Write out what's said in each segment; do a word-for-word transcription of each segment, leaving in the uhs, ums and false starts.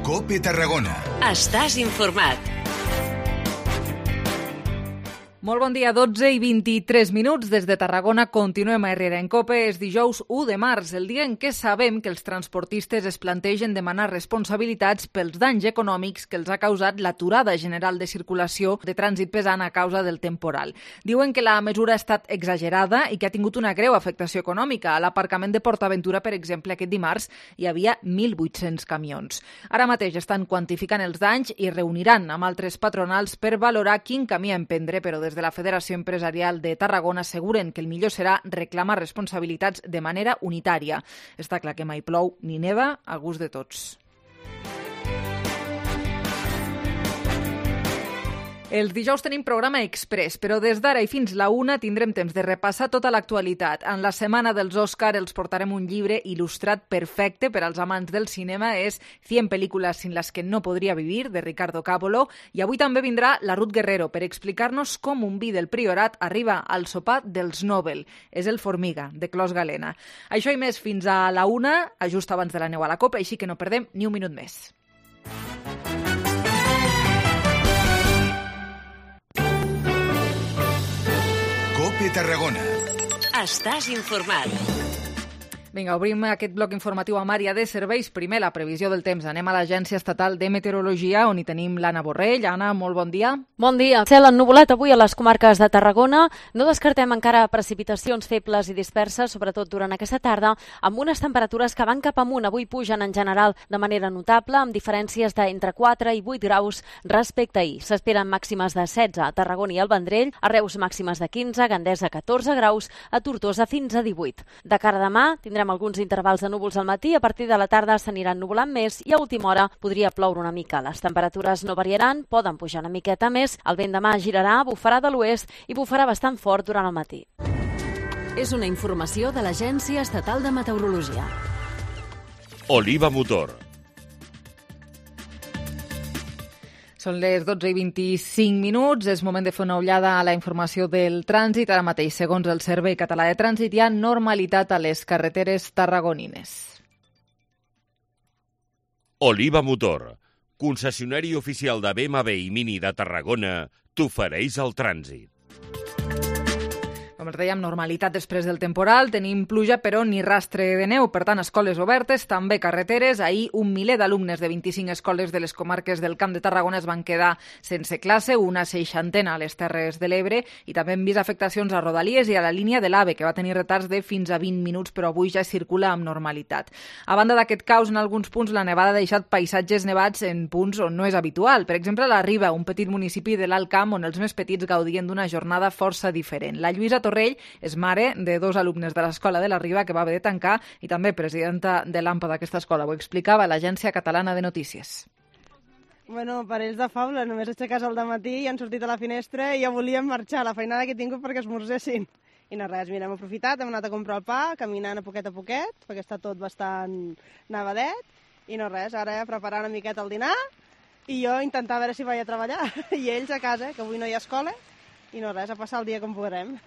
COPE Tarragona. Estàs informat. Molt bon dia, dotze i vint-i-tres minuts. Des de Tarragona continuem a Herrera en COPE. És dijous u de març, el dia en què sabem que els transportistes es plantegen demanar responsabilitats pels danys econòmics que els ha causat l'aturada general de circulació de trànsit pesant a causa del temporal. Diuen que la mesura ha estat exagerada i que ha tingut una greu afectació econòmica. A l'aparcament de PortAventura, per exemple, aquest dimarts hi havia mil vuit-cents camions. Ara mateix estan quantificant els danys i reuniran amb altres patronals per valorar quin camí emprendre, però des de la Federació Empresarial de Tarragona asseguren que el millor serà reclamar responsabilitats de manera unitària. Està clar que mai plou ni neva a gust de tots. Els dijous tenim programa express, però des d'ara i fins la una tindrem temps de repassar tota l'actualitat. En la setmana dels Òscar els portarem un llibre il·lustrat perfecte per als amants del cinema. És cien películas sin las que no podría vivir, de Ricardo Cábolo. I avui també vindrà la Ruth Guerrero per explicar-nos com un vi del Priorat arriba al sopar dels Nobel. És el Formiga, de Clos Galena. Això i més fins a la una, just abans de la neu a la copa, així que no perdem ni un minut més. COPE Tarragona. Estàs informat. Vinga, obrim aquest bloc informatiu amb àrea de serveis. Primer, la previsió del temps. Anem a l'Agència Estatal de Meteorologia, on hi tenim l'Anna Borrell. Anna, molt bon dia. Bon dia. Cel ennuvolat avui a les comarques de Tarragona. No descartem encara precipitacions febles i disperses, sobretot durant aquesta tarda, amb unes temperatures que van cap amunt. Avui pugen en general de manera notable, amb diferències d'entre quatre i vuit graus respecte a ahir. S'esperen màximes de setze a Tarragona i al Vendrell, a Reus màximes de quinze, a Gandesa catorze graus, a Tortosa fins a divuit. De cara a demà tindrem alguns intervals de núvols al matí, a partir de la tarda s'aniran nuvolant més i a última hora podria ploure una mica. Les temperatures no variaran, poden pujar una miqueta més, el vent demà girarà, bufarà de l'oest i bufarà bastant fort durant el matí. És una informació de l'Agència Estatal de Meteorologia. Oliva Motor. Són les dotze i vint-i-cinc minuts, és moment de fer una ullada a la informació del trànsit. Ara mateix, segons el Servei Català de Trànsit, hi ha normalitat a les carreteres tarragonines. Oliva Motor, concessionari oficial de B M W i Mini de Tarragona, t'ofereix el trànsit. Com els dèiem, normalitat després del temporal, tenim pluja però ni rastre de neu, per tant escoles obertes, també carreteres. Ahir un miler d'alumnes de vint-i-cinc escoles de les comarques del Camp de Tarragona es van quedar sense classe, una seixantena a les Terres de l'Ebre, i també hem vist afectacions a Rodalies i a la línia de l'AVE, que va tenir retards de fins a vint minuts, però avui ja circula amb normalitat. A banda d'aquest caos, en alguns punts la nevada ha deixat paisatges nevats en punts on no és habitual. Per exemple, a la Riba, un petit municipi de l'Alt Camp on els més petits gaudien d'una jornada força diferent. La Lluïsa Torrell és mare de dos alumnes de l'escola de la Riba que va haver de tancar i també presidenta de l'AMPA d'aquesta escola. Ho explicava a l'Agència Catalana de Notícies. Bueno, per ells de faula, només aixecar-se al dematí i han sortit a la finestra i ja volíem marxar, la feinada que he tingut perquè esmorzessin. I no res, mira, hem aprofitat, hem anat a comprar el pa, caminant a poquet a poquet, perquè està tot bastant nevadet, i no res, ara preparar una miqueta el dinar i jo intentar veure si vaig a treballar. I ells a casa, que avui no hi ha escola, i no res, a passar el dia com podrem.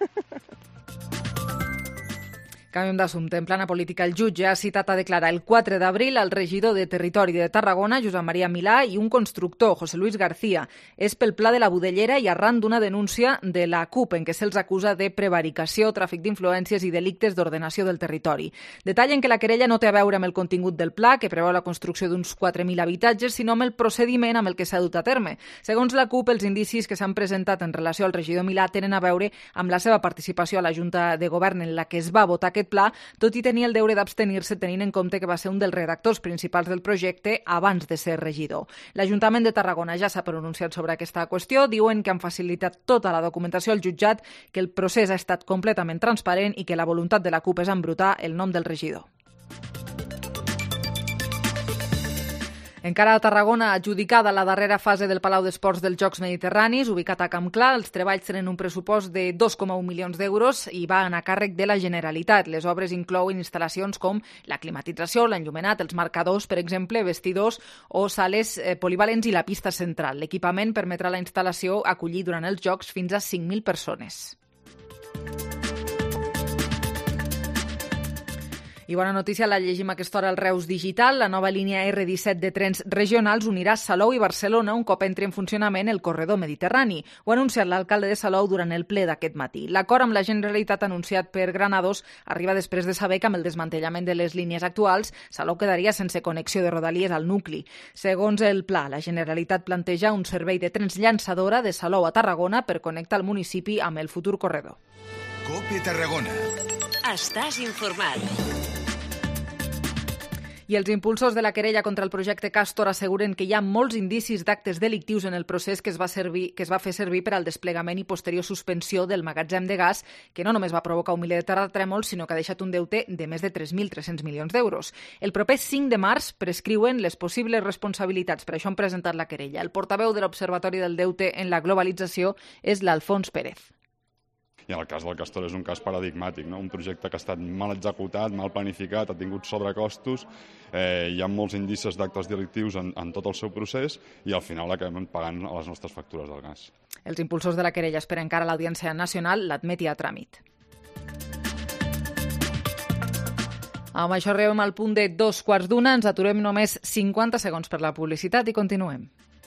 Canviem d'assumpte. En plana política, el jutge ha citat a declarar el quatre d'abril al regidor de Territori de Tarragona, Josep Maria Milà, i un constructor, José Luis García. És pel pla de la Budellera i arran d'una denúncia de la CUP en què se'ls acusa de prevaricació, tràfic d'influències i delictes d'ordenació del territori. Detallen que la querella no té a veure amb el contingut del pla, que preveu la construcció d'uns quatre mil habitatges, sinó amb el procediment amb el que s'ha dut a terme. Segons la CUP, els indicis que s'han presentat en relació al regidor Milà tenen a veure amb la seva participació a la Junta de Govern en la que es va votar aquest pla, tot i tenir el deure d'abstenir-se tenint en compte que va ser un dels redactors principals del projecte abans de ser regidor. L'Ajuntament de Tarragona ja s'ha pronunciat sobre aquesta qüestió, diuen que han facilitat tota la documentació al jutjat, que el procés ha estat completament transparent i que la voluntat de la CUP és embrutar el nom del regidor. Encara a Tarragona, adjudicada la darrera fase del Palau d'Esports dels Jocs Mediterranis, ubicat a Camp Clar, els treballs tenen un pressupost de dos coma un milions d'euros i va anar a càrrec de la Generalitat. Les obres inclouen instal·lacions com la climatització, l'enllumenat, els marcadors, per exemple, vestidors o sales eh, polivalents i la pista central. L'equipament permetrà a la instal·lació acollir durant els Jocs fins a cinc mil persones. I bona notícia, la llegim a aquesta hora al Reus Digital. La nova línia erre disset de trens regionals unirà Salou i Barcelona un cop entri en funcionament el corredor mediterrani. Ho ha anunciat l'alcalde de Salou durant el ple d'aquest matí. L'acord amb la Generalitat anunciat per Granados arriba després de saber que amb el desmantellament de les línies actuals, Salou quedaria sense connexió de Rodalies al nucli. Segons el pla, la Generalitat planteja un servei de trens llançadora de Salou a Tarragona per connectar el municipi amb el futur corredor. COPE Tarragona. Estàs informat. I els impulsors de la querella contra el projecte Castor asseguren que hi ha molts indicis d'actes delictius en el procés que es va servir, que es va fer servir per al desplegament i posterior suspensió del magatzem de gas, que no només va provocar un miler de terratrèmols, sinó que ha deixat un deute de més de tres mil tres-cents milions d'euros. El proper cinc de març prescriuen les possibles responsabilitats. Per això han presentat la querella. El portaveu de l'Observatori del Deute en la Globalització és l'Alfons Pérez. I el cas del Castor és un cas paradigmàtic, no? Un projecte que ha estat mal executat, mal planificat, ha tingut sobrecostos, eh, hi ha molts indicis d'actes delictius en, en tot el seu procés i al final acabem pagant a les nostres factures del gas. Els impulsors de la querella esperen que ara l'Audiència Nacional l'admeti a tràmit. Amb això arribem al punt de dos quarts d'una, ens aturem només cinquanta segons per la publicitat i continuem.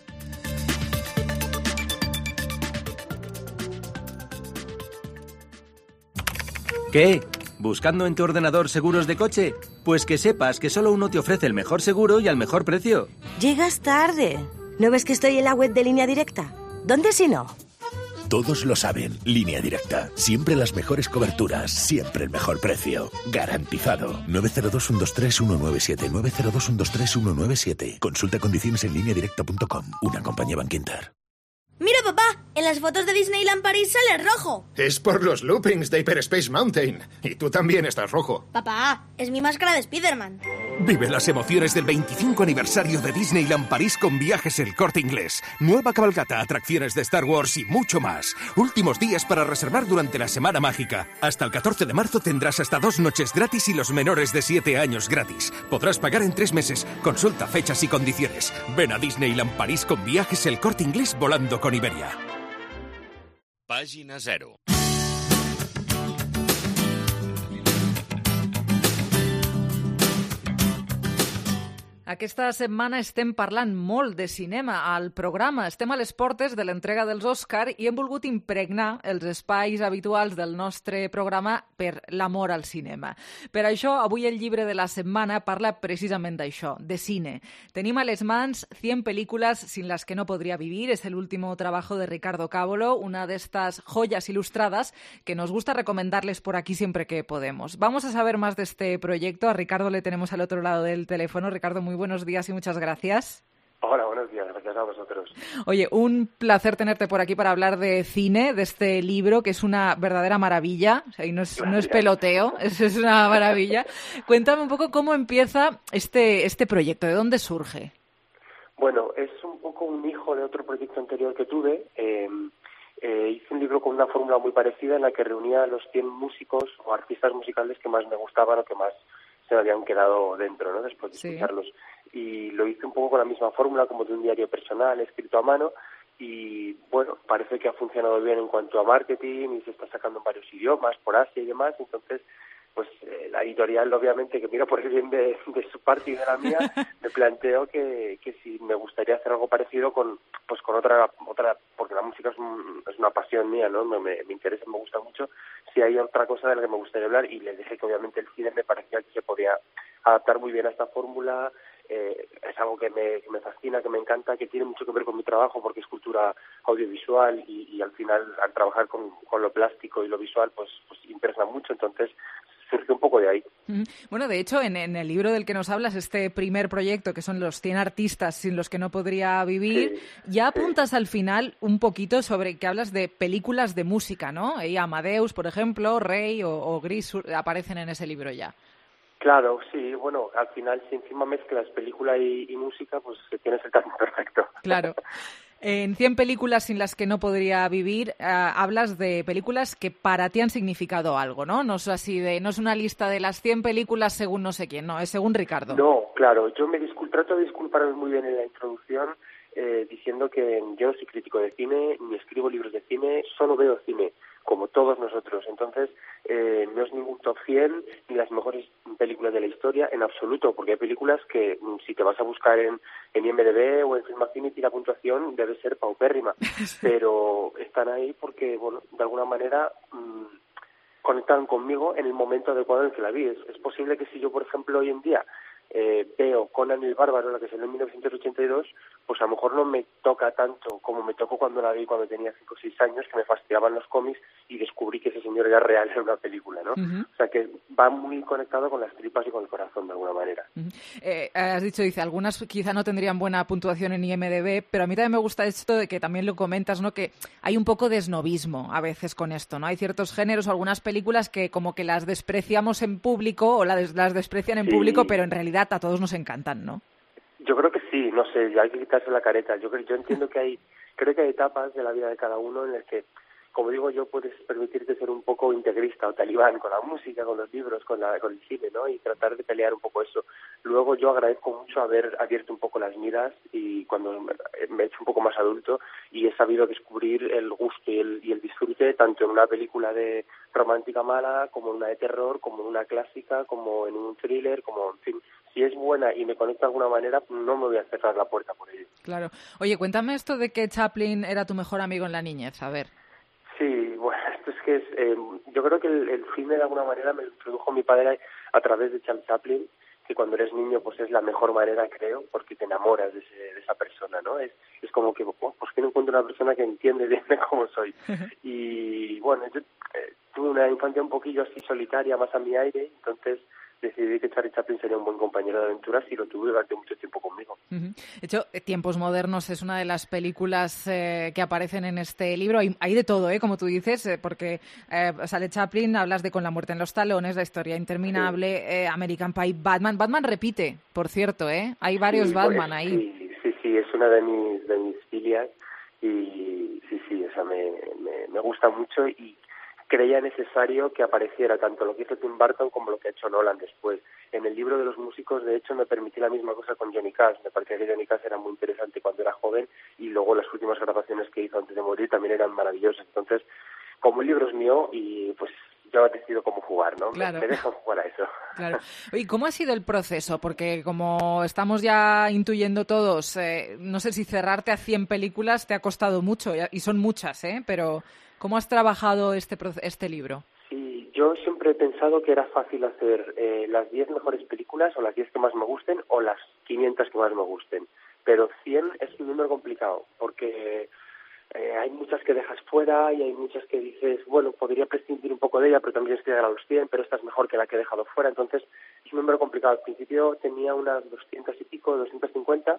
¿Qué? ¿Buscando en tu ordenador seguros de coche? Pues que sepas que solo uno te ofrece el mejor seguro y al mejor precio. Llegas tarde. ¿No ves que estoy en la web de Línea Directa? ¿Dónde si no? Todos lo saben. Línea Directa. Siempre las mejores coberturas. Siempre el mejor precio. Garantizado. nueve cero dos, uno dos tres, uno nueve siete. nueve cero dos, uno dos tres, uno nueve siete. Consulta condiciones en línea directa punto com. Una compañía Bankinter. ¡Mira, papá! En las fotos de Disneyland París sale rojo. Es por los loopings de Hyperspace Mountain. Y tú también estás rojo. Papá, es mi máscara de Spiderman. Vive las emociones del veinticinco aniversario de Disneyland París con Viajes El Corte Inglés. Nueva cabalgata, atracciones de Star Wars y mucho más. Últimos días para reservar durante la Semana Mágica. Hasta el catorce de marzo tendrás hasta dos noches gratis y los menores de siete años gratis. Podrás pagar en tres meses. Consulta fechas y condiciones. Ven a Disneyland París con Viajes El Corte Inglés volando con Iberia. Pàgina zero. Aquesta setmana estem parlant molt de cinema al programa. Estem a les portes de l'entrega dels Òscar i hem volgut impregnar els espais habituals del nostre programa per l'amor al cinema. Per això, avui el llibre de la setmana parla precisament d'això, de cine. Tenim a les mans cien películas sin las que no podría vivir. Es el último trabajo de Ricardo Cábolo, una de estas joyas ilustradas que nos gusta recomendarles por aquí siempre que podemos. Vamos a saber más de este proyecto. A Ricardo le tenemos al otro lado del teléfono. Ricardo, muy buenos días y muchas gracias. Hola, buenos días, gracias a vosotros. Oye, un placer tenerte por aquí para hablar de cine, de este libro que es una verdadera maravilla, o sea, y no es, no es peloteo, es, es una maravilla. Cuéntame un poco cómo empieza este, este proyecto, ¿de dónde surge? Bueno, es un poco un hijo de otro proyecto anterior que tuve. Eh, eh, hice un libro con una fórmula muy parecida en la que reunía a los cien músicos o artistas musicales que más me gustaban o que más se me habían quedado dentro, ¿no? Después de sí. escucharlos. Y lo hice un poco con la misma fórmula, como de un diario personal, escrito a mano, y bueno, parece que ha funcionado bien en cuanto a marketing y se está sacando en varios idiomas, por Asia y demás, entonces pues eh, la editorial, obviamente, que mira por el bien de, de su parte y de la mía, me planteo que, que si me gustaría hacer algo parecido con pues con otra, otra porque la música es, un, es una pasión mía, ¿no? Me, me, me interesa, me gusta mucho, si hay otra cosa de la que me gustaría hablar, y les dije que obviamente el cine me parecía que se podía adaptar muy bien a esta fórmula. Eh, es algo que me, que me fascina, que me encanta, que tiene mucho que ver con mi trabajo porque es cultura audiovisual y, y al final al trabajar con, con lo plástico y lo visual pues, pues impregna mucho, entonces surge un poco de ahí. Bueno, de hecho, en, en el libro del que nos hablas, este primer proyecto, que son los cien artistas sin los que no podría vivir, sí, ya apuntas sí. al final un poquito sobre que hablas de películas de música, ¿no? Y Amadeus, por ejemplo, Rey o, o Gris aparecen en ese libro ya. Claro, sí, bueno, al final si encima mezclas película y, y música, pues tienes el camino perfecto. Claro. En cien películas sin las que no podría vivir, eh, hablas de películas que para ti han significado algo, ¿no? No es así de, no es una lista de las cien películas según no sé quién, no, es según Ricardo. No, claro, yo me discul- trato de disculparme muy bien en la introducción, eh, diciendo que yo no soy crítico de cine, ni escribo libros de cine, solo veo cine. como todos nosotros. Entonces, eh, no es ningún top cien ni las mejores películas de la historia en absoluto, porque hay películas que si te vas a buscar en, en I M D B o en Film Affinity la puntuación debe ser paupérrima, pero están ahí porque, bueno, de alguna manera mmm, conectan conmigo en el momento adecuado en el que la vi. Es, es posible que si yo, por ejemplo, hoy en día eh, veo Conan el Bárbaro, la que salió en mil novecientos ochenta y dos, pues a lo mejor no me toca tanto como me tocó cuando la vi cuando tenía cinco o seis años, que me fastidiaban los cómics y descubrí que ese señor era real en una película, ¿no? Uh-huh. O sea que va muy conectado con las tripas y con el corazón de alguna manera. Uh-huh. Eh, has dicho, dice, algunas quizá no tendrían buena puntuación en I M D B, pero a mí también me gusta esto de que también lo comentas, ¿no? Que hay un poco de esnobismo a veces con esto, ¿no? Hay ciertos géneros o algunas películas que como que las despreciamos en público o las, las desprecian en sí. público, pero en realidad a todos nos encantan, ¿no? Yo creo que sí, no sé, hay que quitarse la careta. Yo creo, yo entiendo que hay, creo que hay etapas de la vida de cada uno en las que, como digo yo, puedes permitirte ser un poco integrista o talibán con la música, con los libros, con la, con el cine, ¿no? Y tratar de pelear un poco eso. Luego yo agradezco mucho haber abierto un poco las miras y cuando me he hecho un poco más adulto y he sabido descubrir el gusto y el, y el disfrute tanto en una película de romántica mala como en una de terror, como en una clásica, como en un thriller, como en fin. Si es buena y me conecta de alguna manera, no me voy a cerrar la puerta por ello. Claro. Oye, cuéntame esto de que Chaplin era tu mejor amigo en la niñez, a ver. Sí, bueno, esto es que es, eh, yo creo que el, el cine de alguna manera me lo introdujo mi padre a través de Charles Chaplin, que cuando eres niño pues es la mejor manera, creo, porque te enamoras de, ese, de esa persona, ¿no? Es es como que, oh, pues que no encuentro una persona que entiende bien cómo soy. Y bueno, yo eh, tuve una infancia un poquillo así solitaria, más a mi aire, entonces decidí que Charlie Chaplin sería un buen compañero de aventuras y lo tuve durante mucho tiempo conmigo. Uh-huh. De hecho, Tiempos modernos es una de las películas eh, que aparecen en este libro. Hay, hay de todo, ¿eh? Como tú dices, eh, porque eh, sale Chaplin, hablas de Con la muerte en los talones, La historia interminable, sí. eh, American Pie, Batman. Batman repite, por cierto, ¿eh? Hay varios sí, Batman pues, ahí. Sí, sí, sí, es una de mis, de mis filias y sí, sí, esa me, me, me gusta mucho y creía necesario que apareciera tanto lo que hizo Tim Burton como lo que ha hecho Nolan después. En el libro de los músicos, de hecho, me permití la misma cosa con Johnny Cash. Me parecía que Johnny Cash era muy interesante cuando era joven y luego las últimas grabaciones que hizo antes de morir también eran maravillosas. Entonces, como el libro es mío y pues yo decido cómo jugar, ¿no? Claro. Me dejan jugar a eso. Claro. ¿Y cómo ha sido el proceso? Porque como estamos ya intuyendo todos, eh, no sé si cerrarte a cien películas te ha costado mucho, y son muchas, ¿eh? Pero ¿cómo has trabajado este, este libro? Sí, yo siempre he pensado que era fácil hacer eh, las diez mejores películas o las diez que más me gusten o las quinientas que más me gusten. Pero cien es un número complicado porque Eh, hay muchas que dejas fuera y hay muchas que dices, bueno, podría prescindir un poco de ella, pero también tienes que llegar a los cien, pero esta es mejor que la que he dejado fuera. Entonces, es un número complicado. Al principio tenía unas doscientas y pico, doscientas cincuenta,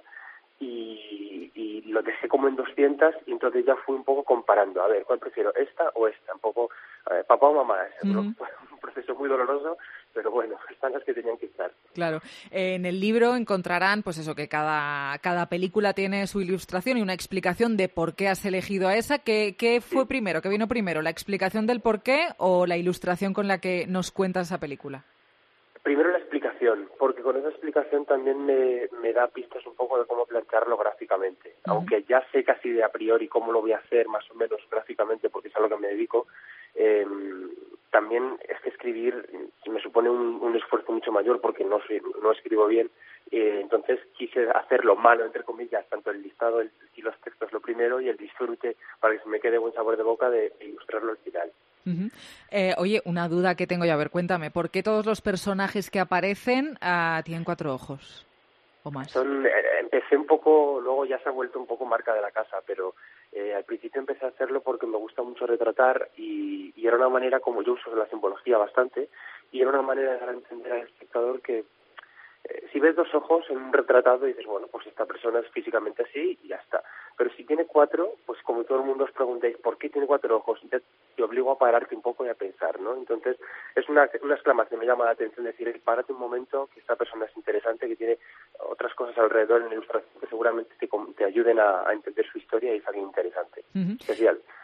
y, y lo dejé como en doscientas, y entonces ya fui un poco comparando. A ver, ¿cuál prefiero, esta o esta? Un poco, eh, papá o mamá. Es uh-huh. un, un proceso muy doloroso, pero bueno, están las que tenían que estar. Claro. En el libro encontrarán, pues eso, que cada, cada película tiene su ilustración y una explicación de por qué has elegido a esa. ¿Qué, qué fue sí. primero? ¿Qué vino primero? ¿La explicación del por qué o la ilustración con la que nos cuentas esa película? Primero la explicación, porque con esa explicación también me, me da pistas un poco de cómo plantearlo gráficamente. Uh-huh. Aunque ya sé casi de a priori cómo lo voy a hacer más o menos gráficamente, porque es a lo que me dedico, eh, también es que escribir me supone un, un esfuerzo mucho mayor porque no, soy, no escribo bien. Eh, entonces quise hacerlo malo, entre comillas, tanto el listado el, y los textos lo primero y el disfrute para que se me quede buen sabor de boca de, de ilustrarlo al final. Uh-huh. Eh, oye, una duda que tengo yo, a ver, cuéntame, ¿por qué todos los personajes que aparecen uh, tienen cuatro ojos o más? Son, eh, empecé un poco, luego ya se ha vuelto un poco marca de la casa, pero eh, al principio empecé a hacerlo porque me gusta mucho retratar y, y era una manera, como yo uso la simbología bastante, y era una manera de dar a entender al espectador que eh, si ves dos ojos en un retratado dices, bueno, pues esta persona es físicamente así y ya está. Pero si tiene cuatro, pues como todo el mundo os preguntáis, ¿por qué tiene cuatro ojos? Ya te obligo a pararte un poco y a pensar, ¿no? Entonces, es una, una exclamación, me llama la atención decir, párate un momento, que esta persona es interesante, que tiene otras cosas alrededor en la ilustración que seguramente te, te ayuden a, a entender su historia y es alguien interesante, uh-huh. especial.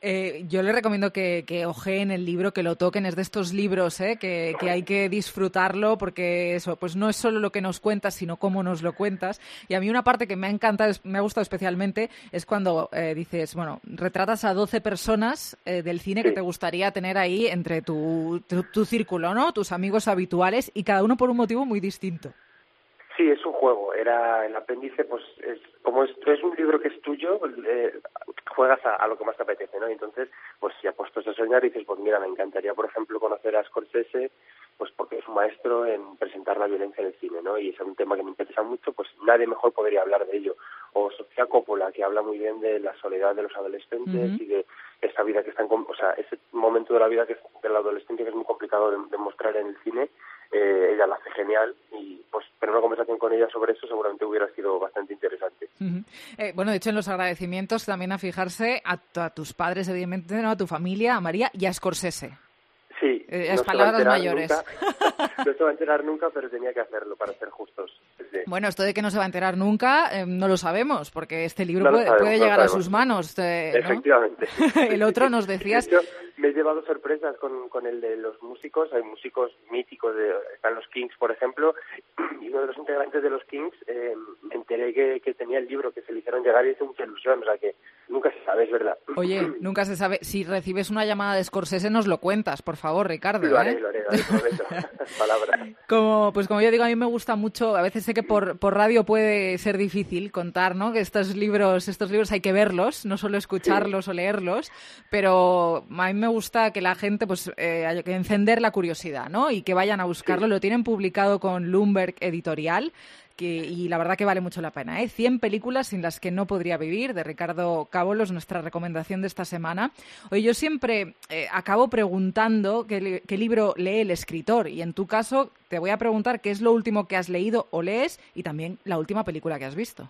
Eh, yo le recomiendo que, que ojeen el libro, que lo toquen. Es de estos libros ¿eh? que, que hay que disfrutarlo porque eso, pues no es solo lo que nos cuentas, sino cómo nos lo cuentas. Y a mí una parte que me ha encantado, me ha gustado especialmente, es cuando eh, dices, bueno, retratas a doce personas eh, del cine sí. que te gustaría tener ahí entre tu, tu, tu círculo, ¿no? Tus amigos habituales, y cada uno por un motivo muy distinto. Sí, es un juego. Era el apéndice, pues es como es, es un libro que es tuyo, eh, juegas a, a lo que más te apetece, ¿no? Entonces, pues si apuestas a soñar y dices, pues mira, me encantaría, por ejemplo, conocer a Scorsese, pues porque es un maestro en presentar la violencia en el cine, ¿no? Y es un tema que me interesa mucho, pues nadie mejor podría hablar de ello. O Sofía Coppola, que habla muy bien de la soledad de los adolescentes uh-huh. y de esa vida que están, o sea, ese momento de la vida que es del adolescente que es muy complicado de, de mostrar en el cine. Eh, ella la hace genial y pues pero una conversación con ella sobre eso seguramente hubiera sido bastante interesante. Uh-huh. Eh, bueno, de hecho en los agradecimientos también a fijarse a, a tus padres, evidentemente, ¿no? A tu familia, a María y a Scorsese. Sí. Eh, las no palabras mayores. Nunca, no se va a enterar nunca, pero tenía que hacerlo para ser justos. Sí. Bueno, esto de que no se va a enterar nunca, eh, no lo sabemos, porque este libro no puede, sabemos, puede no llegar a sabemos. sus manos. Eh, ¿no? Efectivamente. El otro nos decías... De hecho, me he llevado sorpresas con, con el de los músicos. Hay músicos míticos, de, están los Kings, por ejemplo, y uno de los integrantes de los Kings, eh, me enteré que, que tenía el libro, que se le hicieron llegar y hice mucha ilusión, o sea que nunca se sabe, es verdad. Oye, nunca se sabe. Si recibes una llamada de Scorsese, nos lo cuentas, por favor, Ricardo. Lo haré, ¿eh? lo haré, lo haré, prometo. Palabras. Como, pues como yo digo, a mí me gusta mucho, a veces sé que por, por radio puede ser difícil contar, ¿no? Que estos libros, estos libros hay que verlos, no solo escucharlos sí. o leerlos, pero a mí me gusta que la gente, pues, eh, haya que encender la curiosidad, ¿no? Y que vayan a buscarlo. Sí. Lo tienen publicado con Lumberg Editorial. Que, y la verdad que vale mucho la pena, ¿eh? cien películas sin las que no podría vivir, de Ricardo Cábolo, nuestra recomendación de esta semana. Oye, yo siempre eh, acabo preguntando qué, qué libro lee el escritor, y en tu caso te voy a preguntar qué es lo último que has leído o lees y también la última película que has visto.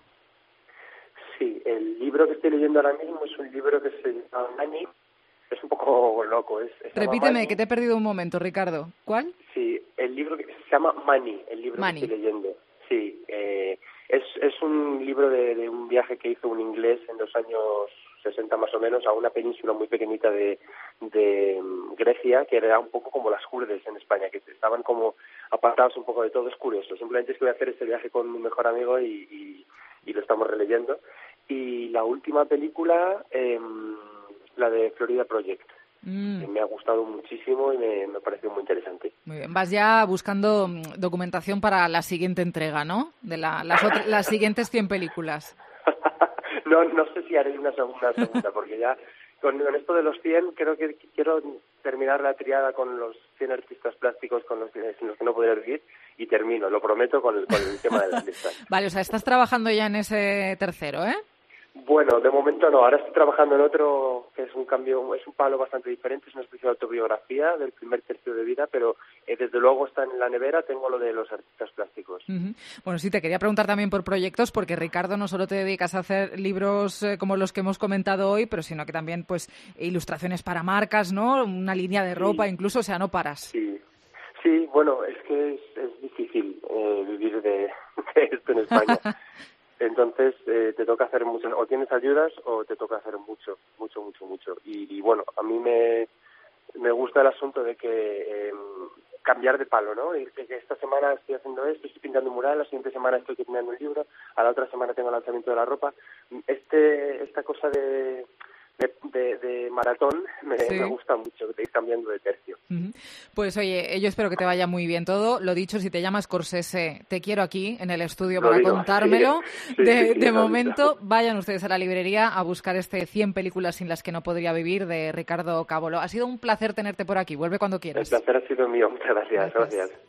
Sí, el libro que estoy leyendo ahora mismo es un libro que se llama Money. Es un poco loco. Es, es Repíteme, que te he perdido un momento, Ricardo. ¿Cuál? Sí, el libro que se llama Money, el libro Money. que estoy leyendo. Sí, eh, es, es un libro de, de un viaje que hizo un inglés en los años sesenta más o menos a una península muy pequeñita de, de Grecia, que era un poco como las Hurdes en España, que estaban como apartados un poco de todo. Es curioso. Simplemente es que voy a hacer este viaje con mi mejor amigo y, y, y lo estamos releyendo. Y la última película, eh, la de Florida Project. Mm. Me ha gustado muchísimo y me, me pareció muy interesante. Muy bien, vas ya buscando documentación para la siguiente entrega, ¿no? De la, las, otras, las siguientes cien películas. no, no sé si haré una segunda, segunda porque ya con, con esto de los cien creo que quiero terminar la triada con los cien artistas plásticos con los, sin los que no podría vivir y termino, lo prometo, con el, con el tema de las listas. Vale, o sea, estás trabajando ya en ese tercero, ¿eh? Bueno, de momento no. Ahora estoy trabajando en otro que es un cambio, es un palo bastante diferente, es una especie de autobiografía del primer tercio de vida, pero eh, desde luego está en la nevera, tengo lo de los artistas plásticos. Uh-huh. Bueno, sí, te quería preguntar también por proyectos, porque Ricardo, no solo te dedicas a hacer libros eh, como los que hemos comentado hoy, pero sino que también pues ilustraciones para marcas, ¿no? Una línea de ropa, sí. incluso, o sea, no paras. Sí, sí, bueno, es que es, es difícil eh, vivir de, de esto en España. Entonces eh, te toca hacer mucho, o tienes ayudas o te toca hacer mucho, mucho, mucho, mucho. Y, y bueno, a mí me, me gusta el asunto de que eh, cambiar de palo, ¿no? Y que esta semana estoy haciendo esto, estoy pintando un mural, la siguiente semana estoy terminando un libro, a la otra semana tengo el lanzamiento de la ropa. Este, esta cosa de... De, de, de maratón me, sí. me gusta mucho, que te ir cambiando de tercio. Uh-huh. Pues oye, yo espero que te vaya muy bien todo. Lo dicho, si te llamas Scorsese, te quiero aquí en el estudio lo para digo, contármelo. Sí, sí, de sí, de sí, momento, vayan ustedes a la librería a buscar este cien películas sin las que no podría vivir de Ricardo Cábolo. Ha sido un placer tenerte por aquí. Vuelve cuando quieras. El placer ha sido mío. Muchas gracias. Gracias. gracias.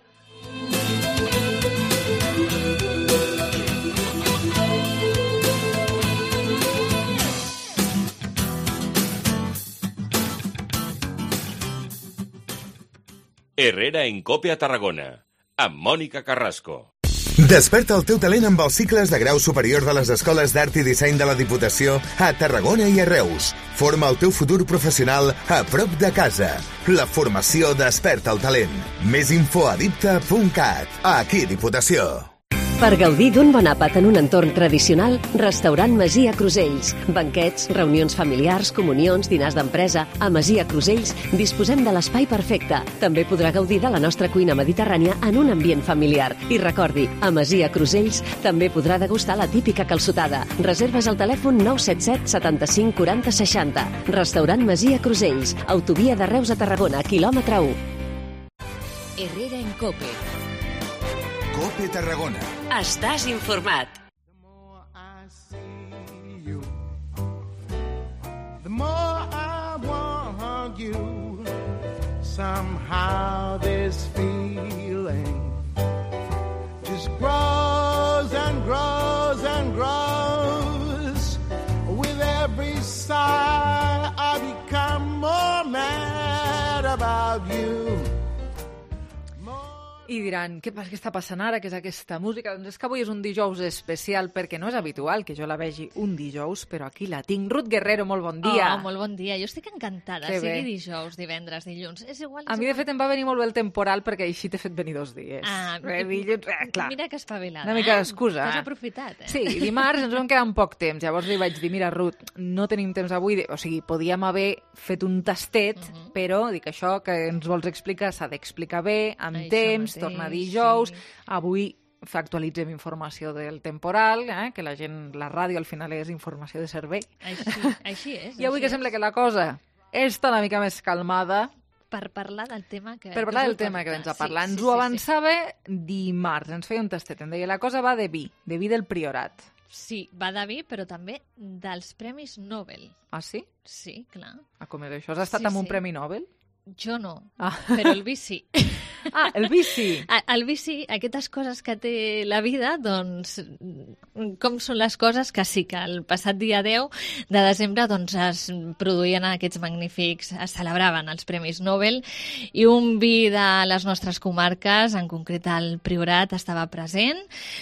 Herrera en Còpia Tarragona, amb Mònica Carrasco. Desperta el teu talent amb els cicles de grau superior de les Escoles d'Art i Disseny de la Diputació a Tarragona i a Reus. Forma el teu futur professional a prop de casa. La formació desperta el talent. Més info a dipta punt cat. Aquí, Diputació. Per gaudir d'un bon àpat en un entorn tradicional, Restaurant Masia Crusells. Banquets, reunions familiars, comunions, dinars d'empresa. A Masia Crusells disposem de l'espai perfecte. També podrà gaudir de la nostra cuina mediterrània en un ambient familiar. I recordi, a Masia Crusells també podrà degustar la típica calçotada. Reserves al telèfon nou set set setanta-cinc quaranta seixanta. Restaurant Masia Crusells. Autovia de Reus a Tarragona, quilòmetre u. Herrera en Cope. Cope Tarragona. Estàs informat. The more I want you, somehow this feeling just grows and grows and grows. With every sigh I become more mad about you. I diran, què, què està passant ara, què és aquesta música? Doncs és que avui és un dijous especial perquè no és habitual que jo la vegi un dijous, però aquí la tinc. Ruth Guerrero, molt bon dia. Oh, molt bon dia. Jo estic encantada, que sigui bé. Dijous, divendres, dilluns. És igual. És a mi, igual. de fet, em va venir molt bé el temporal perquè així t'he fet venir dos dies. Ah, eh, dilluns, eh, clar. Mira que espavilada. Una mica d'excusa. T'has aprofitat, eh? Sí, dimarts ens vam quedar amb poc temps. Llavors li vaig dir, mira, Ruth, no tenim temps avui. O sigui, podíem haver fet un tastet, uh -huh. però dic, això que ens vols explicar s'ha d'explicar bé, amb això temps, mateix, torna dijous. Sí. Avui actualitzem informació del temporal, eh? Que la gent, la ràdio al final és informació de servei. Així, així és. I avui així que és. sembla que la cosa està una mica més calmada. Per parlar del tema que... Per parlar del tema que vens a parlar. Sí, ens sí, ho avançava sí, sí. dimarts, ens feia un tastet, em deia, la cosa va de vi, de vi del Priorat. Sí, va de vi, però també dels Premis Nobel. Ah, sí? Sí, clar. Ah, com és això? Has estat sí, amb un sí. Premi Nobel? Jo no, ah. però el vi sí. Ah, el vi sí. El vi sí, aquestes coses que té la vida, doncs, com són les coses que sí que el passat dia deu de desembre doncs, es produïen aquests magnífics, es celebraven els Premis Nobel i un vi de les nostres comarques, en concret el Priorat, estava present.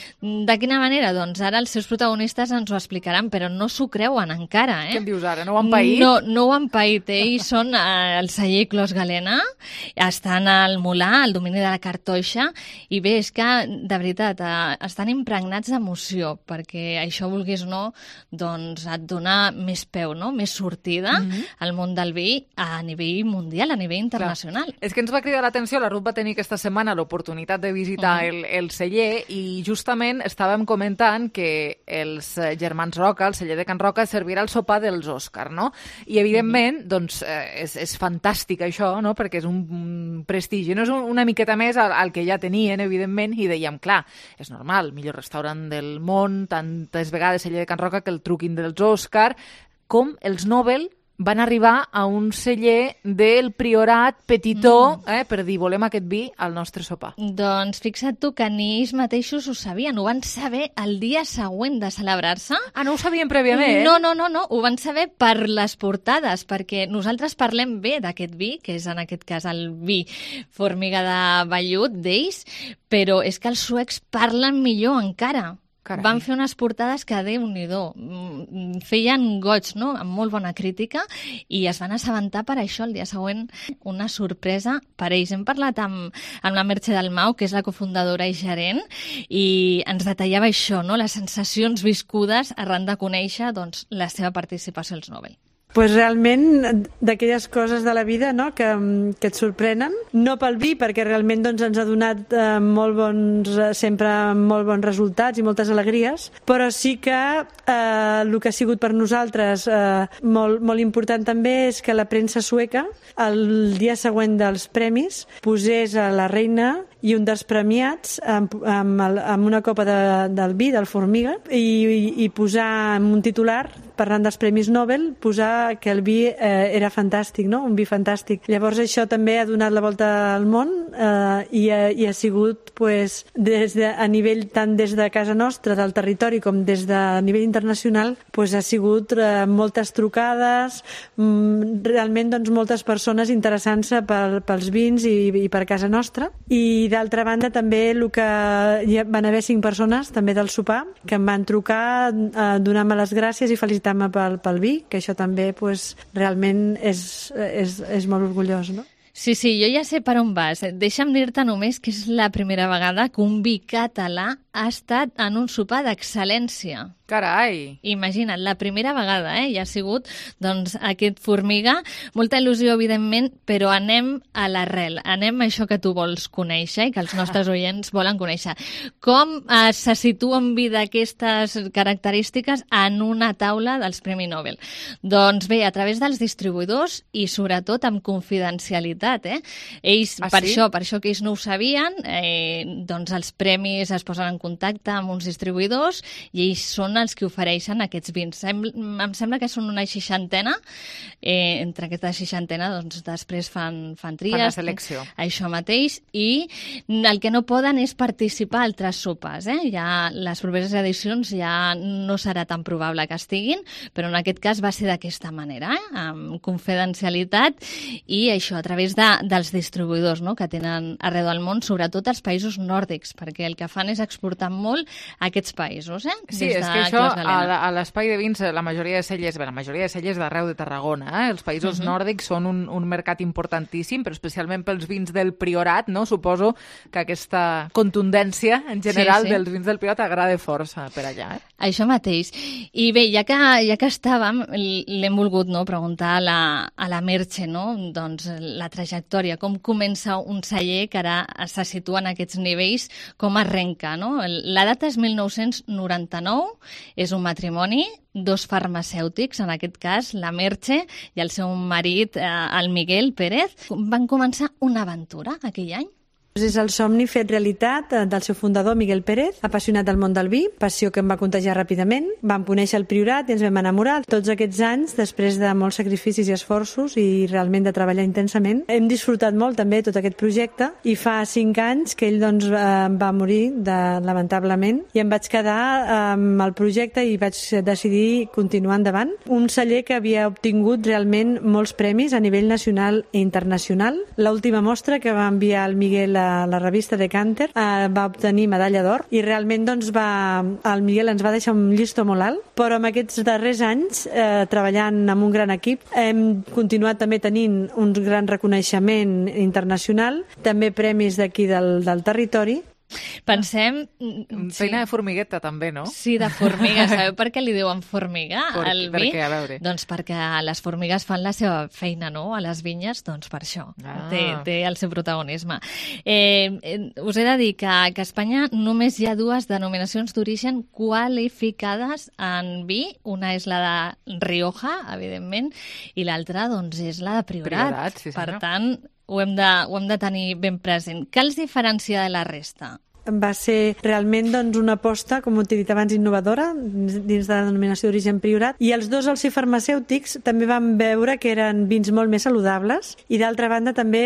De quina manera? Doncs ara els seus protagonistes ens ho explicaran, però no s'ho creuen encara. Eh? Què em dius ara? No ho han paït? No, no ho han paït. Ells són eh, el celler Clos Galena, estan al Molar, al domini de la Cartoixa, i bé, és que, de veritat, eh, estan impregnats d'emoció, perquè això, vulguis o no, doncs et dona més peu, no? Més sortida mm -hmm. al món del vi a nivell mundial, a nivell internacional. Clar. És que ens va cridar l'atenció, la Ruth va tenir aquesta setmana l'oportunitat de visitar mm -hmm. el, el celler i justament estàvem comentant que els germans Roca, el celler de Can Roca, servirà el sopar dels Òscar, no? I evidentment, mm -hmm. doncs, eh, és, és fantàstic això, no? Perquè és un, un prestigi, no és un, una miqueta més al, al que ja tenien, evidentment, i dèiem, clar, és normal, millor restaurant del món, tantes vegades celler de Can Roca que el truquin dels Òscar, com els Nobel van arribar a un celler del Priorat petitó, mm. eh, per dir, volem aquest vi al nostre sopar. Doncs fixa't tu que ni ells mateixos ho sabien, ho van saber el dia següent de celebrar-se. Ah, no ho sabien prèviament? No, no, no, no, ho van saber per les portades, perquè nosaltres parlem bé d'aquest vi, que és en aquest cas el vi Formiga de Vellut d'ells, però és que els suecs parlen millor encara. Carai. Van fer unes portades que, Déu-n'hi-do, feien goig, no?, amb molt bona crítica, i es van assabentar per això el dia següent, una sorpresa per ells. Hem parlat amb, amb la Merche Dalmau, que és la cofundadora i gerent, i ens detallava això, no?, les sensacions viscudes arran de conèixer, doncs, la seva participació als Nobel. Pues realment d'aquelles coses de la vida, no?, que, que et sorprenen, no pel vi, perquè realment doncs, ens ha donat eh, molt bons, eh, sempre molt bons resultats i moltes alegries, però sí que eh, el que ha sigut per nosaltres eh, molt, molt important també és que la premsa sueca el dia següent dels premis posés a la reina i un dels premiats amb, amb, el, amb una copa de, del vi, del Formiga, i, i, i posar en un titular, parlant dels Premis Nobel, posar que el vi eh, era fantàstic, no? Un vi fantàstic. Llavors això també ha donat la volta al món eh, i, ha, i ha sigut pues, des de, a nivell tant des de casa nostra, del territori, com des de a nivell internacional, pues, ha sigut eh, moltes trucades, mm, realment doncs, moltes persones interessant-se pel, pels vins i, i per casa nostra. I d'altra banda també el que hi van haver cinc persones també del sopar que em van trucar eh, donant-me les gràcies i felicitar-me pel, pel vi, que això també pues, realment és, és, és molt orgullós, no? Sí, sí, jo ja sé per on vas. Deixa'm dir-te només que és la primera vegada que un vi català ha estat en un sopar d'excel·lència. Carai! Imagina't, la primera vegada, eh? I ha sigut, doncs, aquest Formiga. Molta il·lusió, evidentment, però anem a l'arrel. Anem a això que tu vols conèixer i que els nostres oients volen conèixer. Com eh, se situa en vida aquestes característiques en una taula dels Premi Nobel? Doncs bé, a través dels distribuïdors i sobretot amb confidencialitat, eh? Ells, ah, per sí? això, per això que ells no ho sabien, eh, doncs els premis es posen en contacte amb uns distribuïdors i ells són els que ofereixen aquests vins. Em, em sembla que són una seixantena. Eh, entre aquesta seixantena, doncs, després fan, fan tries. Fan la selecció. Això mateix. I el que no poden és participar a altres sopars. Eh? Ja, les properes edicions ja no serà tan probable que estiguin, però en aquest cas va ser d'aquesta manera, eh? Amb confidencialitat i això, a través de, dels distribuïdors, no? Que tenen arreu del món, sobretot els països nòrdics, perquè el que fan és exportar molt a aquests països. Eh? Sí, Des és de que això, a, a l'espai de vins, la majoria de cellers, bé, la majoria de cellers d'arreu de Tarragona, eh? Els països uh-huh. nòrdics són un, un mercat importantíssim, però especialment pels vins del Priorat, no? Suposo que aquesta contundència en general sí, sí. dels vins del Priorat agrada força per allà. Eh? Això mateix. I bé, ja que, ja que estàvem, l'hem volgut, no, preguntar a la, a la Merche, no? Doncs la trajectòria, com comença un celler que ara se situa en aquests nivells, com arrenca, no? La data és mil nou-cents noranta-nou, és un matrimoni, dos farmacèutics, en aquest cas, la Merche i el seu marit, eh, el Miguel Pérez, van començar una aventura aquell any. És el somni fet realitat del seu fundador, Miguel Pérez, apassionat del món del vi, passió que em va contagiar ràpidament. Vam conèixer el Priorat i ens vam enamorar. Tots aquests anys, després de molts sacrificis i esforços i realment de treballar intensament, hem disfrutat molt també tot aquest projecte i fa cinc anys que ell doncs, va morir de, lamentablement i em vaig quedar amb el projecte i vaig decidir continuar endavant. Un celler que havia obtingut realment molts premis a nivell nacional i internacional. L'última mostra que va enviar el Miguel La, la revista Decanter eh, va obtenir medalla d'or i realment doncs, va, el Miguel ens va deixar un llistó molt alt, però en aquests darrers anys eh, treballant amb un gran equip hem continuat també tenint un gran reconeixement internacional, també premis d'aquí del, del territori. Pensem... Feina sí. de formigueta, també, no? Sí, de formiga. Sabeu per què li diuen formiga per, al vi? Per què? A veure. Doncs perquè les formigues fan la seva feina, no? A les vinyes, doncs per això. Ah. Té, té el seu protagonisme. Eh, eh, us he de dir que, que a Espanya només hi ha dues denominacions d'origen qualificades en vi. Una és la de Rioja, evidentment, i l'altra, doncs, és la de Priorat. Priorat, sí, per tant, ho hem, de, ho hem de tenir ben present. Què els diferencia de la resta? Va ser realment doncs, una aposta, com t'he dit abans, innovadora dins de la denominació d'origen Priorat, i els dos, els farmacèutics, també van veure que eren vins molt més saludables i d'altra banda també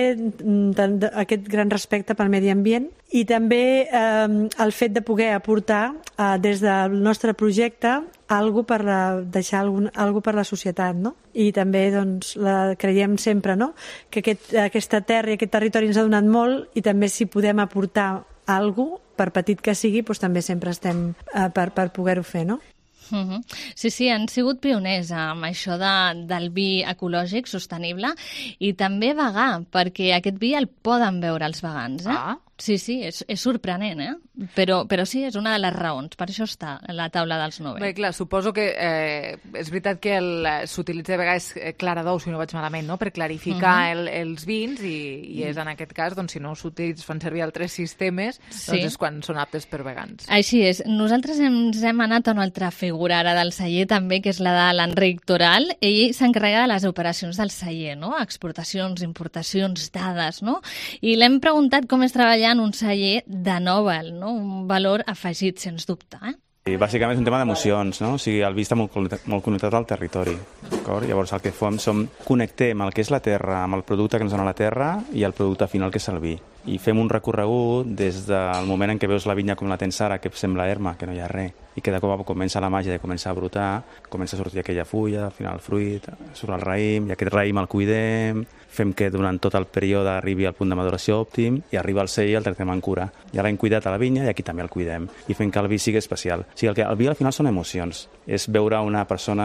aquest gran respecte pel medi ambient i també eh, el fet de poder aportar eh, des del nostre projecte algo per la, deixar algun, algo per la societat, no? I també doncs, la, creiem sempre, no? Que aquest, aquesta terra i aquest territori ens ha donat molt i també si podem aportar algo, per petit que sigui, doncs també sempre estem eh, per, per poder-ho fer, no? Uh-huh. Sí, sí, han sigut pioners amb això de, del vi ecològic sostenible i també vegà, perquè aquest vi el poden beure els vegans, eh? Ah. Sí, sí, és, és sorprenent, eh? Però, però sí, és una de les raons. Per això està a la taula dels Nobel. Bé, clar, suposo que eh, és veritat que s'utilitza de vegades clara d'ou, si no vaig malament, no? Per clarificar uh-huh. el, els vins i, i és en aquest cas, doncs, si no s'utilitzen, fan servir altres sistemes, sí. doncs és quan són aptes per vegans. Així és. Nosaltres ens hem anat a una altra figura ara del celler també, que és la de l'Enric Toral. Ell s'encarrega de les operacions del celler, no? Exportacions, importacions, dades, no? I l'hem preguntat com és treballar en un celler de Nobel, no? Un valor afegit, sens dubte. Eh? I bàsicament és un tema d'emocions, no? O sigui, el vi està molt, molt connectat al territori. Llavors el que fem som connectem el que és la terra amb el producte que ens dona la terra i el producte final que és el vi. I fem un recorregut des del moment en què veus la vinya com la tens ara, que sembla herma, que no hi ha res, i que de cop comença la màgia de començar a brotar, comença a sortir aquella fulla, al final el fruit, surt el raïm, i aquest raïm el cuidem, fem que durant tot el període arribi al punt de maduració òptim i arriba al celler i el tractem en cura. Ja l'hem cuidat a la vinya i aquí també el cuidem. I fem que el vi sigui especial. O sigui, el, que, el vi al final són emocions. És veure una persona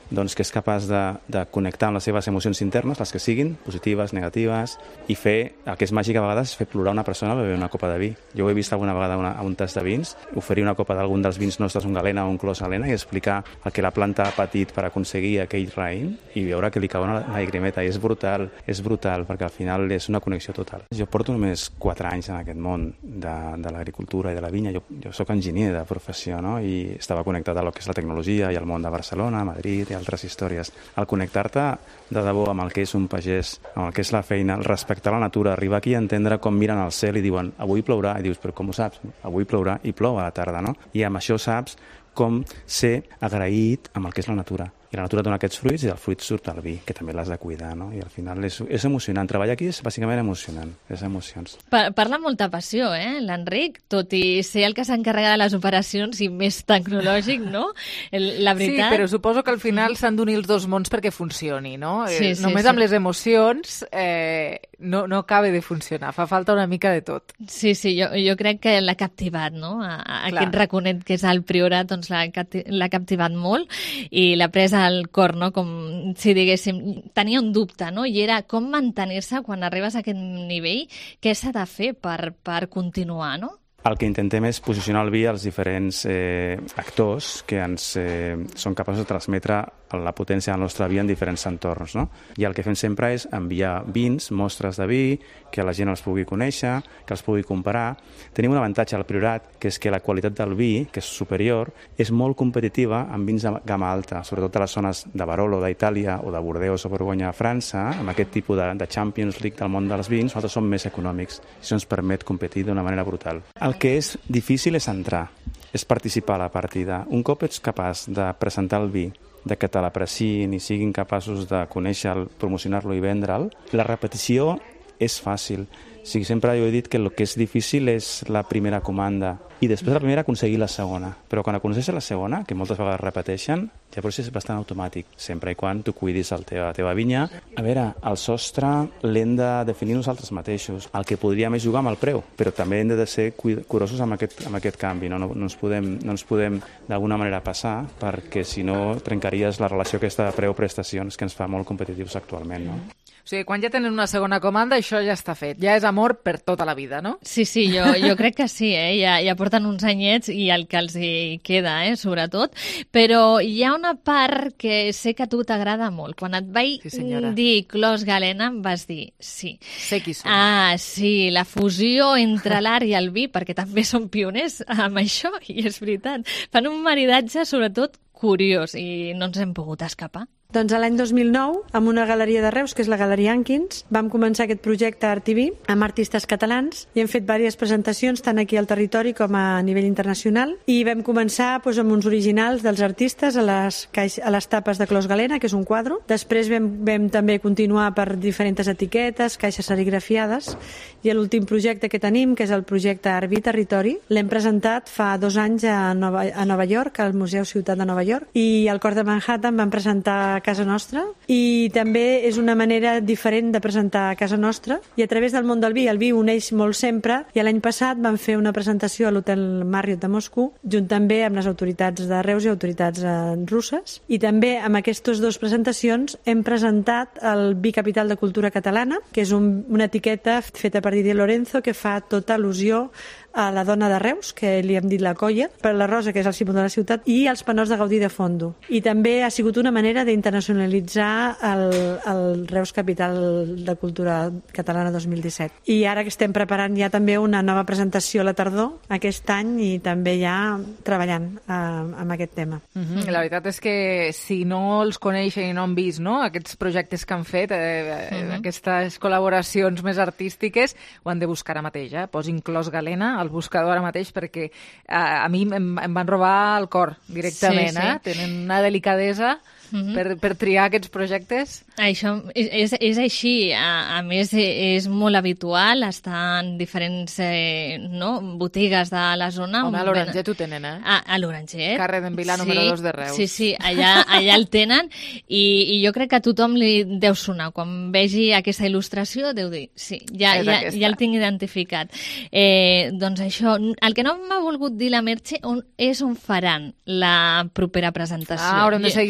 doncs, que és capaç de, de connectar amb les seves emocions internes, les que siguin, positives, negatives, i fer, el que és màgic a vegades, és fer plorar una persona a beure una copa de vi. Jo ho he vist alguna vegada una, a un tas de vins, oferir una copa d'algun dels vins nostres, un galena o un clos galena, i explicar el que la planta ha patit per aconseguir aquell raïm i veure que li cau una llagrimeta. I és brutal, és brutal, perquè al final és una connexió total. Jo porto només quatre anys en aquest món de, de l'agricultura i de la vinya. Jo, jo soc enginyer de professió, no? I estava connectat a lo que és la tecnologia i al món de Barcelona, Madrid i altres històries. Al connectar-te de debò amb el que és un pagès, amb el que és la feina, el respectar la natura, arribar aquí a entendre com miren al cel i diuen avui plourà, i dius, però com ho saps? Avui plourà i plou a la tarda, no? I amb això saps com ser agraït amb el que és la natura. I la natura dona aquests fruits i del fruit surt el vi, que també l'has de cuidar, no? I al final és, és emocionant. Treballar aquí és bàsicament emocionant, és emocions. Pa parla amb molta passió, eh, l'Enric, tot i ser el que s'encarrega de les operacions i més tecnològic, no? El, la veritat... Sí, però suposo que al final s'han d'unir els dos mons perquè funcioni, no? Sí, sí, Només sí. amb les emocions eh, no, no acaba de funcionar, fa falta una mica de tot. Sí, sí, jo, jo crec que l'ha captivat, no? A, a aquest raconet que és el Priorat, doncs l'ha captivat molt i l'ha pres al cor, no? Com si diguéssim, tenia un dubte, no? I era com mantenir-se quan arribes a aquest nivell, què s'ha de fer per, per continuar, no? El que intentem és posicionar el vi als diferents eh, actors que ens eh, són capaços de transmetre la potència del nostre vi en diferents entorns, no? I el que fem sempre és enviar vins, mostres de vi, que la gent els pugui conèixer, que els pugui comparar. Tenim un avantatge al Priorat, que és que la qualitat del vi, que és superior, és molt competitiva amb vins de gamma alta, sobretot a les zones de Barolo, d'Itàlia, o de Bordeus o Borgonya a França, amb aquest tipus de, de Champions League del món dels vins, nosaltres som més econòmics. Això ens permet competir d'una manera brutal. El que és difícil és entrar, és participar a la partida. Un cop ets capaç de presentar el vi, de que te l'apreciïn i siguin capaços de conèixer-lo, promocionar-lo i vendre'l, la repetició és fàcil. O sigui, sempre jo he dit que el que és difícil és la primera comanda i després la primera aconseguir la segona. Però quan aconsegueixes la segona, que moltes vegades repeteixen, llavors és bastant automàtic, sempre i quan tu cuidis el teva, la teva vinya. A veure, el sostre l'hem de definir nosaltres mateixos. El que podríem és jugar amb el preu, però també hem de ser curosos amb aquest, amb aquest canvi. No, no, no ens podem, no ens podem d'alguna manera passar, perquè si no trencaries la relació aquesta de preu-prestacions que ens fa molt competitius actualment, no? O sigui, quan ja tenen una segona comanda, això ja està fet. Ja és amor per tota la vida, no? Sí, sí, jo, jo crec que sí, eh? Ja, ja porten uns anyets i el que els hi queda, eh? Sobretot. Però hi ha una part que sé que a tu t'agrada molt. Quan et vaig sí, dir Clos Galena, em vas dir sí. Sé qui som. Ah, sí, la fusió entre l'art i el vi, perquè també són pioners amb això, i és veritat. Fan un maridatge, sobretot, curiós, i no ens hem pogut escapar. Doncs a l'any dos mil nou, amb una galeria de Reus, que és la Galeria Ankins, vam començar aquest projecte Art i Vi amb artistes catalans i hem fet diverses presentacions tant aquí al territori com a nivell internacional i vam començar doncs, amb uns originals dels artistes a les, a les tapes de Clos Galena, que és un quadre. Després vam, vam també continuar per diferents etiquetes, caixes serigrafiades i l'últim projecte que tenim, que és el projecte Art, Vi, Territori, l'hem presentat fa dos anys a Nova, a Nova York, al Museu Ciutat de Nova York, i al cor de Manhattan vam presentar a casa nostra i també és una manera diferent de presentar a casa nostra i a través del món del vi, el vi uneix molt sempre i l'any passat vam fer una presentació a l'Hotel Marriott de Moscou junt també amb les autoritats de Reus i autoritats eh, russes i també amb aquestes dues presentacions hem presentat el Vi Capital de Cultura Catalana, que és un, una etiqueta feta per Didier Lorenzo que fa tota al·lusió a la dona de Reus, que li hem dit la colla, per la rosa, que és el símbol de la ciutat, i els penors de Gaudí de Fondo. I també ha sigut una manera d'internacionalitzar el, el Reus Capital de Cultura Catalana dos mil disset. I ara que estem preparant ja també una nova presentació a la tardor, aquest any, i també ja treballant eh, amb aquest tema. Mm-hmm. La veritat és que si no els coneixen i no han vist no, aquests projectes que han fet, eh, mm-hmm. aquestes col·laboracions més artístiques, ho han de buscar ara mateix. Eh? Posin Clos Galena al buscador ara mateix perquè a, a mi em, em van robar el cor directament. Sí, sí. Eh? Tenen una delicadesa mm-hmm. per, per triar aquests projectes. Això és, és, és així. A, a més, és molt habitual estar en diferents eh, no, botigues de la zona. Home, a l'Oranget ho tenen, eh? A, a l'Oranget. Carrer d'en Vilà, sí, número dos de Reus. Sí, sí, allà, allà el tenen i, i jo crec que a tothom li deu sonar. Quan vegi aquesta il·lustració deu dir, sí, ja, ja, ja el tinc identificat. Eh, doncs això, el que no m'ha volgut dir la Merche on, és on faran la propera presentació. Ah, haurem de seguir-los la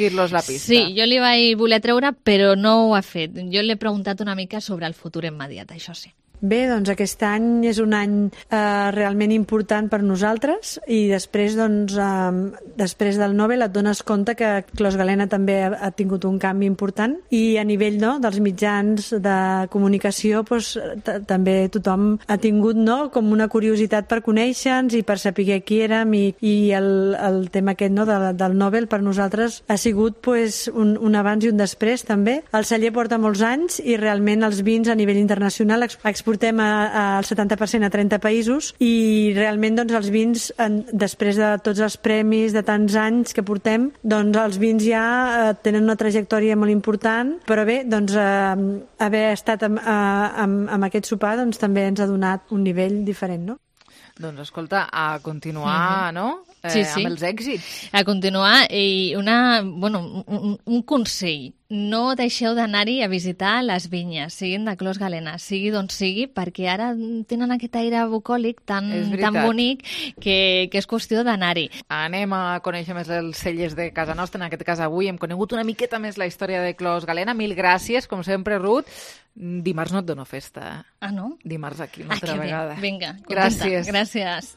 pista. Sí, jo li vaig voler treure, però no ho ha fet. Jo l'he preguntat una mica sobre el futur immediat, això sí. Bé, doncs aquest any és un any eh, realment important per nosaltres i després, doncs, eh, després del Nobel et dones compte que Clos Galena també ha, ha tingut un canvi important i a nivell no, dels mitjans de comunicació doncs, també tothom ha tingut no, com una curiositat per conèixer-nos i per saber qui érem i, i el, el tema aquest no, de, del Nobel per nosaltres ha sigut pues, un, un abans i un després també. El celler porta molts anys i realment els vins a nivell internacional exporten Exportem al setanta per cent a trenta països i realment doncs, els vins, en, després de tots els premis de tants anys que portem, doncs els vins ja eh, tenen una trajectòria molt important, però bé, doncs, eh, haver estat amb, eh, amb, amb aquest sopar doncs, també ens ha donat un nivell diferent, no? Doncs escolta, a continuar, mm-hmm. no? Eh, sí, sí. Amb els èxits. A continuar, i una, bueno, un, un consell. No deixeu d'anar-hi a visitar les vinyes, siguin de Clos Galena, sigui d'on sigui, perquè ara tenen aquest aire bucòlic tan, tan bonic que, que és qüestió d'anar-hi. Anem a conèixer més els cellers de casa nostra. En aquest cas avui hem conegut una miqueta més la història de Clos Galena. Mil gràcies, com sempre, Ruth. Dimarts no et dono festa. Ah, no? Dimarts aquí, una ah, altra vegada. Bé. Vinga, contenta. Gràcies. Gràcies.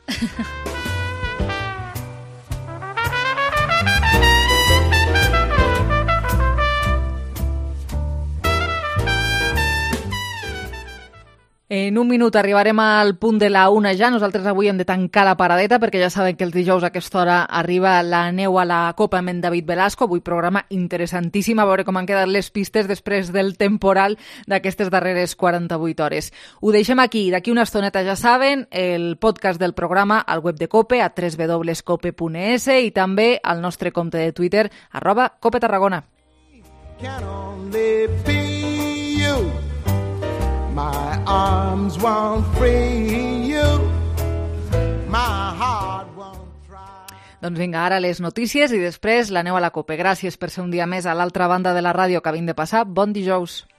En un minut arribarem al punt de la una ja. Nosaltres avui hem de tancar la paradeta perquè ja saben que els dijous a aquesta hora arriba la neu a la Copa amb en David Velasco. Avui programa interessantíssim, a veure com han quedat les pistes després del temporal d'aquestes darreres quaranta-vuit hores. Ho deixem aquí. D'aquí una estoneta ja saben el podcast del programa al web de COPE a w w w punt cope punt e s i també al nostre compte de Twitter arroba Cope Tarragona. Can only be you. My arms won't free you, my heart won't try. Doncs vinga, ara les notícies i després la neu a la Cope. Gràcies per ser un dia més a l'altra banda de la ràdio que havim de passar. Bon dijous.